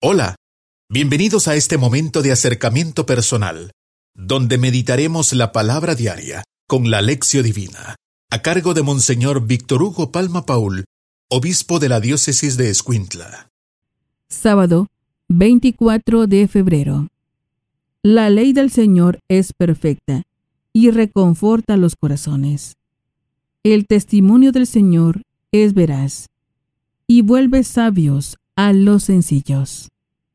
Hola, bienvenidos a este momento de acercamiento personal, donde meditaremos la palabra diaria con la Lección Divina, a cargo de Monseñor Víctor Hugo Palma Paul, obispo de la diócesis de Escuintla. Sábado, 24 de febrero. La ley del Señor es perfecta y reconforta los corazones. El testimonio del Señor es veraz y vuelve sabios a los sencillos.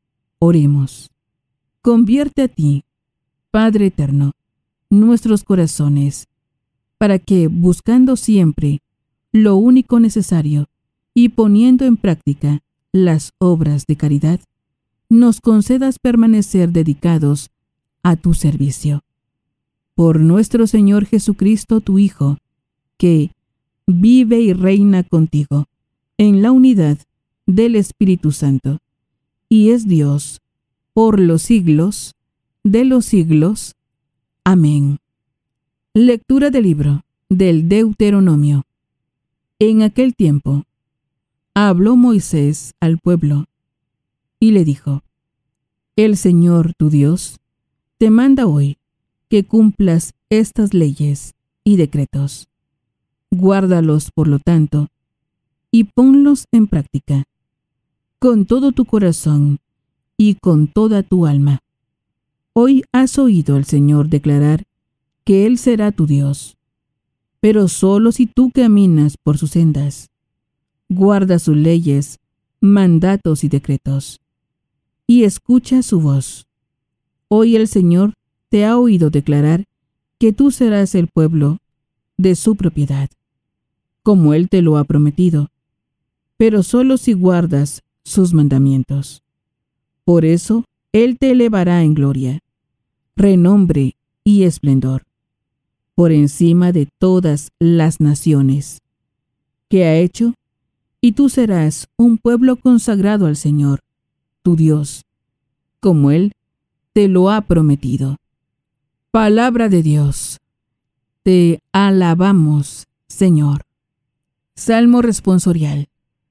Oremos. Convierte a ti, Padre eterno, nuestros corazones, para que, buscando siempre lo único necesario y poniendo en práctica las obras de caridad, nos concedas permanecer dedicados a tu servicio. Por nuestro Señor Jesucristo, tu Hijo, que vive y reina contigo en la unidad del Espíritu Santo, y es Dios por los siglos de los siglos. Amén. Lectura del libro del Deuteronomio. En aquel tiempo, habló Moisés al pueblo, y le dijo: El Señor tu Dios te manda hoy que cumplas estas leyes y decretos. Guárdalos, por lo tanto, y ponlos en práctica, con todo tu corazón y con toda tu alma. Hoy has oído al Señor declarar que Él será tu Dios, pero solo si tú caminas por sus sendas, guardas sus leyes, mandatos y decretos, y escucha su voz. Hoy el Señor te ha oído declarar que tú serás el pueblo de su propiedad, como Él te lo ha prometido, pero solo si guardas sus mandamientos. Por eso Él te elevará en gloria, renombre y esplendor, por encima de todas las naciones que ha hecho, y tú serás un pueblo consagrado al Señor, tu Dios, como Él te lo ha prometido. Palabra de Dios. Te alabamos, Señor. Salmo responsorial.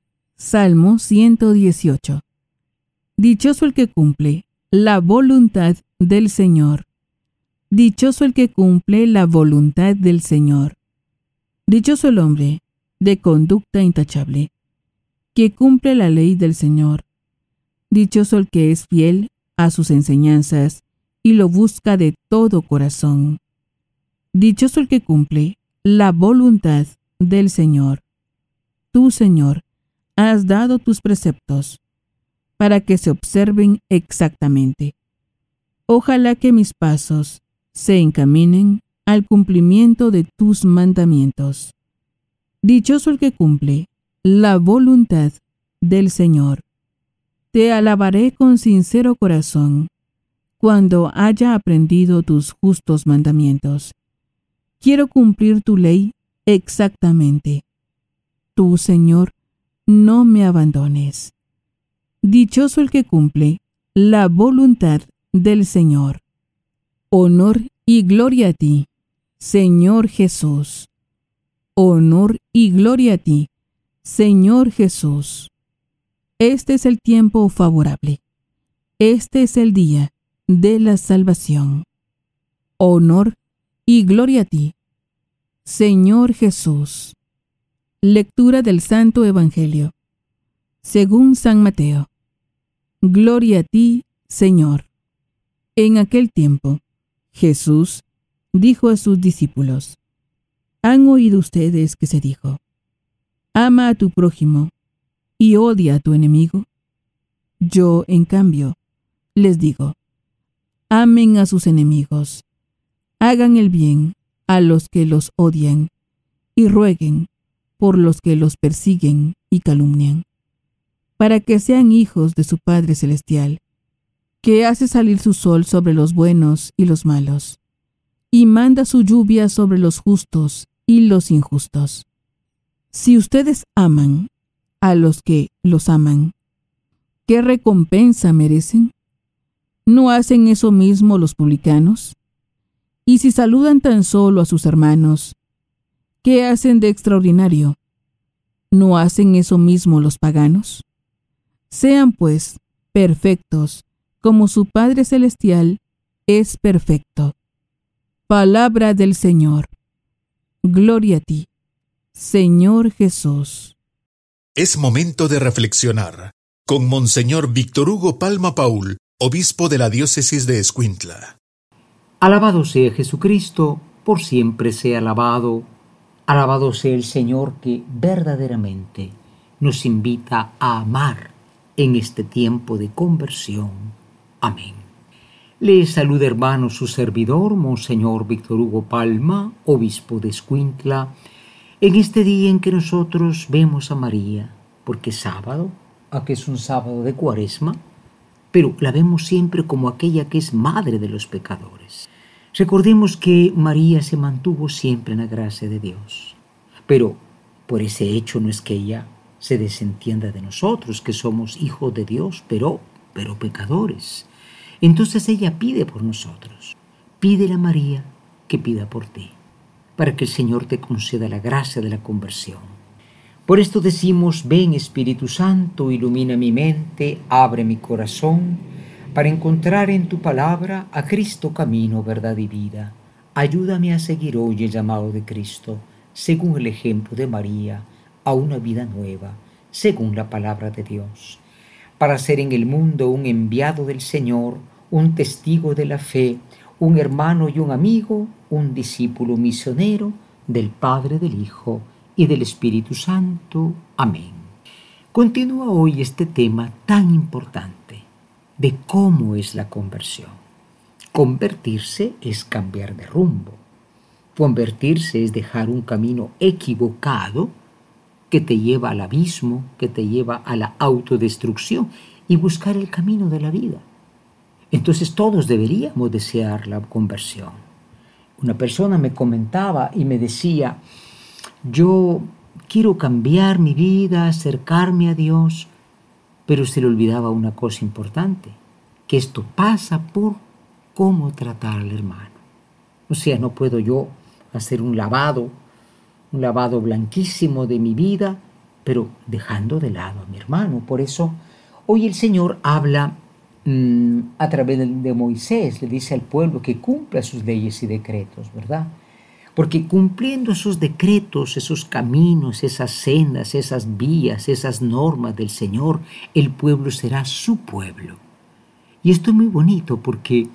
Salmo 118. Dichoso el que cumple la voluntad del Señor. Dichoso el que cumple la voluntad del Señor. Dichoso el hombre de conducta intachable, que cumple la ley del Señor. Dichoso el que es fiel a sus enseñanzas y lo busca de todo corazón. Dichoso el que cumple la voluntad del Señor. Tú, Señor, has dado tus preceptos para que se observen exactamente. Ojalá que mis pasos se encaminen al cumplimiento de tus mandamientos. Dichoso el que cumple la voluntad del Señor. Te alabaré con sincero corazón cuando haya aprendido tus justos mandamientos. Quiero cumplir tu ley exactamente. Tú, Señor, no me abandones. Dichoso el que cumple la voluntad del Señor. Honor y gloria a ti, Señor Jesús. Honor y gloria a ti, Señor Jesús. Este es el tiempo favorable. Este es el día de la salvación. Honor y gloria a ti, Señor Jesús. Lectura del Santo Evangelio según San Mateo. Gloria a ti, Señor. En aquel tiempo, Jesús dijo a sus discípulos: ¿Han oído ustedes que se dijo: ama a tu prójimo y odia a tu enemigo? Yo, en cambio, les digo: amen a sus enemigos, hagan el bien a los que los odian y rueguen por los que los persiguen y calumnian, para que sean hijos de su Padre Celestial, que hace salir su sol sobre los buenos y los malos, y manda su lluvia sobre los justos y los injustos. Si ustedes aman a los que los aman, ¿qué recompensa merecen? ¿No hacen eso mismo los publicanos? Y si saludan tan solo a sus hermanos, ¿qué hacen de extraordinario? ¿No hacen eso mismo los paganos? Sean, pues, perfectos, como su Padre Celestial es perfecto. Palabra del Señor. Gloria a ti, Señor Jesús. Es momento de reflexionar con Monseñor Víctor Hugo Palma Paul, obispo de la diócesis de Escuintla. Alabado sea Jesucristo, por siempre sea alabado. Alabado sea el Señor que verdaderamente nos invita a amar en este tiempo de conversión. Amén. Les saluda, hermano, su servidor, Monseñor Víctor Hugo Palma, obispo de Escuintla, en este día en que nosotros vemos a María, porque es sábado, aunque es un sábado de Cuaresma, pero la vemos siempre como aquella que es madre de los pecadores. Recordemos que María se mantuvo siempre en la gracia de Dios, pero por ese hecho no es que ella se desentienda de nosotros, que somos hijos de Dios, pero pecadores. Entonces ella pide por nosotros. Pídele a María que pida por ti, para que el Señor te conceda la gracia de la conversión. Por esto decimos: ven Espíritu Santo, ilumina mi mente, abre mi corazón, para encontrar en tu palabra a Cristo camino, verdad y vida. Ayúdame a seguir hoy el llamado de Cristo, según el ejemplo de María, a una vida nueva, según la palabra de Dios, para ser en el mundo un enviado del Señor, un testigo de la fe, un hermano y un amigo, un discípulo misionero del Padre, del Hijo y del Espíritu Santo. Amén. Continúa hoy este tema tan importante de cómo es la conversión. Convertirse es cambiar de rumbo. Convertirse es dejar un camino equivocado que te lleva al abismo, que te lleva a la autodestrucción y buscar el camino de la vida. Entonces todos deberíamos desear la conversión. Una persona me comentaba y me decía: yo quiero cambiar mi vida, acercarme a Dios, pero se le olvidaba una cosa importante, que esto pasa por cómo tratar al hermano. O sea, no puedo yo hacer un lavado blanquísimo de mi vida, pero dejando de lado a mi hermano. Por eso hoy el Señor habla a través de Moisés, le dice al pueblo que cumpla sus leyes y decretos, ¿verdad? Porque cumpliendo esos decretos, esos caminos, esas sendas, esas vías, esas normas del Señor, el pueblo será su pueblo. Y esto es muy bonito porque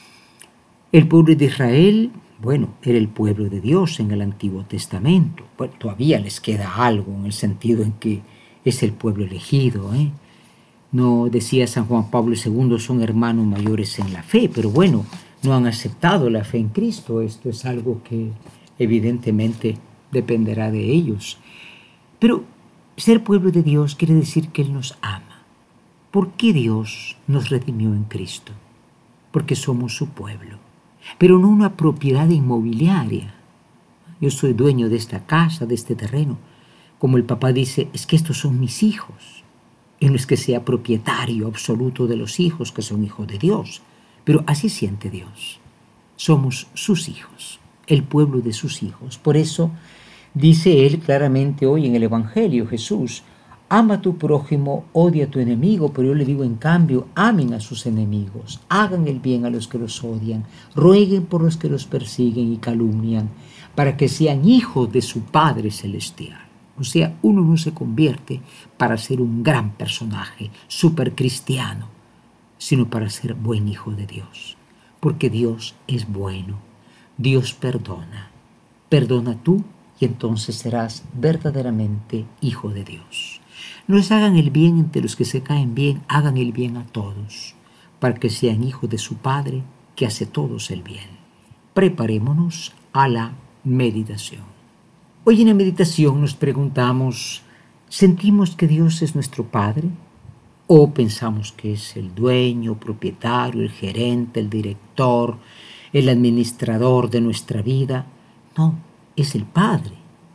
el pueblo de Israel, era el pueblo de Dios en el Antiguo Testamento. Bueno, todavía les queda algo en el sentido en que es el pueblo elegido, No decía San Juan Pablo II, son hermanos mayores en la fe, pero no han aceptado la fe en Cristo. Esto es algo que evidentemente dependerá de ellos. Pero ser pueblo de Dios quiere decir que Él nos ama. ¿Por qué Dios nos redimió en Cristo? Porque somos su pueblo, pero no una propiedad inmobiliaria. Yo soy dueño de esta casa, de este terreno. Como el papá dice, es que estos son mis hijos. Y no es que sea propietario absoluto de los hijos, que son hijos de Dios, pero así siente Dios. Somos sus hijos, el pueblo de sus hijos. Por eso dice Él claramente hoy en el Evangelio, Jesús: ama a tu prójimo, odia a tu enemigo, pero yo le digo en cambio, amen a sus enemigos, hagan el bien a los que los odian, rueguen por los que los persiguen y calumnian, para que sean hijos de su Padre Celestial. O sea, uno no se convierte para ser un gran personaje, súper cristiano, sino para ser buen hijo de Dios. Porque Dios es bueno, Dios perdona. Perdona tú y entonces serás verdaderamente hijo de Dios. No les hagan el bien entre los que se caen bien, hagan el bien a todos, para que sean hijos de su Padre, que hace todos el bien. Preparémonos a la meditación. Hoy en la meditación nos preguntamos: ¿sentimos que Dios es nuestro Padre? ¿O pensamos que es el dueño, propietario, el gerente, el director, el administrador de nuestra vida? No, es el Padre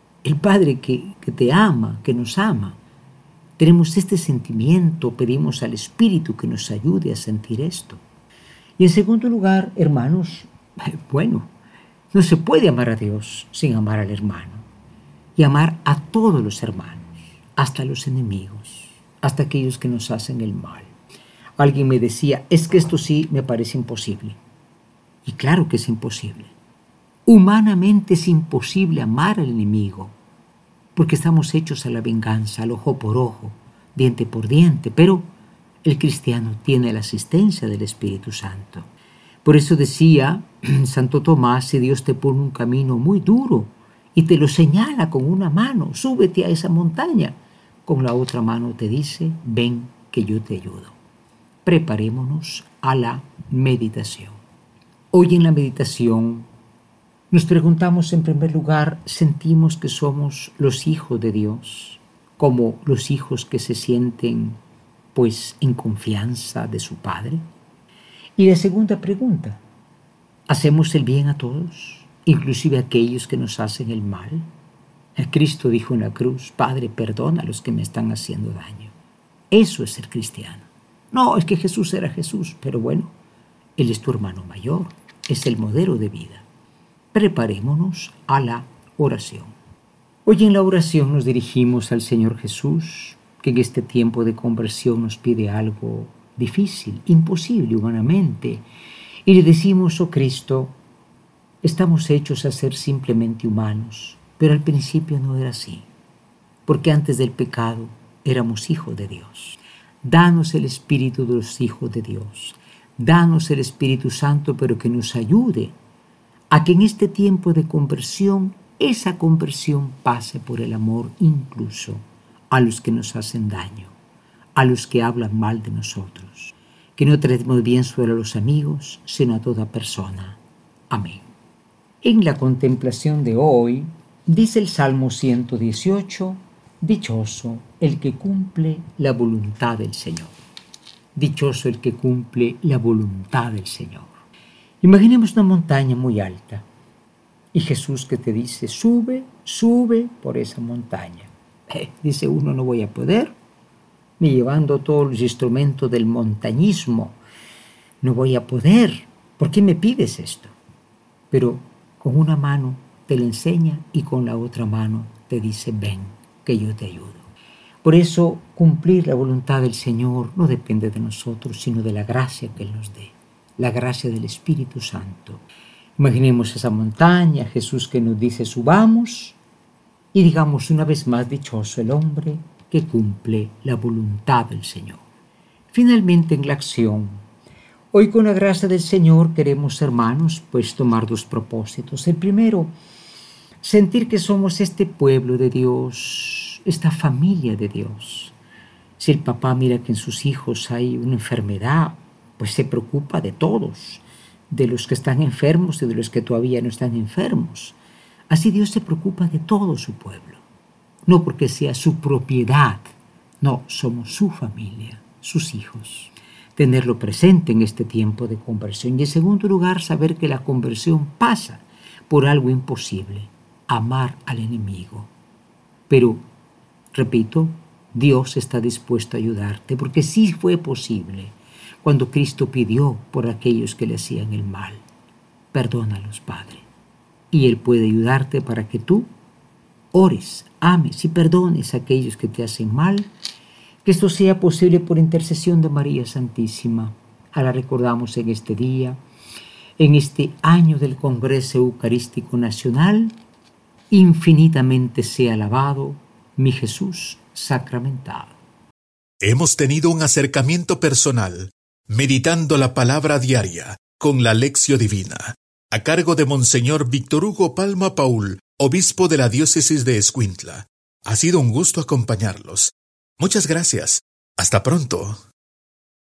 que te ama, que nos ama. Tenemos este sentimiento, pedimos al Espíritu que nos ayude a sentir esto. Y en segundo lugar, hermanos, no se puede amar a Dios sin amar al hermano. Y amar a todos los hermanos, hasta los enemigos, hasta aquellos que nos hacen el mal. Alguien me decía, es que esto sí me parece imposible. Y claro que es imposible. Humanamente es imposible amar al enemigo, porque estamos hechos a la venganza, al ojo por ojo, diente por diente, pero el cristiano tiene la asistencia del Espíritu Santo. Por eso decía Santo Tomás, si Dios te pone un camino muy duro y te lo señala con una mano, súbete a esa montaña, con la otra mano te dice, ven que yo te ayudo. Preparémonos a la meditación. Hoy en la meditación nos preguntamos en primer lugar, ¿sentimos que somos los hijos de Dios? Como los hijos que se sienten pues en confianza de su Padre. Y la segunda pregunta, ¿hacemos el bien a todos, inclusive a aquellos que nos hacen el mal? Cristo dijo en la cruz, Padre, perdona a los que me están haciendo daño. Eso es ser cristiano. No, es que Jesús era Jesús, pero bueno, Él es tu hermano mayor, es el modelo de vida. Preparémonos a la oración. Hoy en la oración nos dirigimos al Señor Jesús, que en este tiempo de conversión nos pide algo difícil, imposible humanamente, y le decimos, oh Cristo, estamos hechos a ser simplemente humanos, pero al principio no era así, porque antes del pecado éramos hijos de Dios. Danos el Espíritu de los hijos de Dios, danos el Espíritu Santo, pero que nos ayude a que en este tiempo de conversión, esa conversión pase por el amor incluso a los que nos hacen daño, a los que hablan mal de nosotros, que no tratemos bien solo a los amigos, sino a toda persona. Amén. En la contemplación de hoy, dice el Salmo 118, dichoso el que cumple la voluntad del Señor. Dichoso el que cumple la voluntad del Señor. Imaginemos una montaña muy alta y Jesús que te dice, sube, sube por esa montaña. Dice uno, no voy a poder, ni llevando todos los instrumentos del montañismo, no voy a poder. ¿Por qué me pides esto? Pero con una mano te lo enseña y con la otra mano te dice, ven, que yo te ayudo. Por eso, cumplir la voluntad del Señor no depende de nosotros, sino de la gracia que Él nos dé, la gracia del Espíritu Santo. Imaginemos esa montaña, Jesús que nos dice, subamos, y digamos una vez más, dichoso el hombre que cumple la voluntad del Señor. Finalmente, en la acción, hoy con la gracia del Señor queremos, hermanos, pues tomar dos propósitos. El primero, sentir que somos este pueblo de Dios, esta familia de Dios. Si el papá mira que en sus hijos hay una enfermedad, pues se preocupa de todos, de los que están enfermos y de los que todavía no están enfermos. Así Dios se preocupa de todo su pueblo, no porque sea su propiedad, no, somos su familia, sus hijos. Tenerlo presente en este tiempo de conversión. Y en segundo lugar, saber que la conversión pasa por algo imposible, amar al enemigo. Pero, repito, Dios está dispuesto a ayudarte, porque sí fue posible cuando Cristo pidió por aquellos que le hacían el mal. Perdónalos, Padre. Y Él puede ayudarte para que tú ores, ames y perdones a aquellos que te hacen mal. Que esto sea posible por intercesión de María Santísima. Ahora recordamos en este día, en este año del Congreso Eucarístico Nacional, infinitamente sea alabado mi Jesús sacramentado. Hemos tenido un acercamiento personal, meditando la palabra diaria con la Lección Divina, a cargo de Monseñor Víctor Hugo Palma Paul, obispo de la diócesis de Escuintla. Ha sido un gusto acompañarlos. Muchas gracias. Hasta pronto.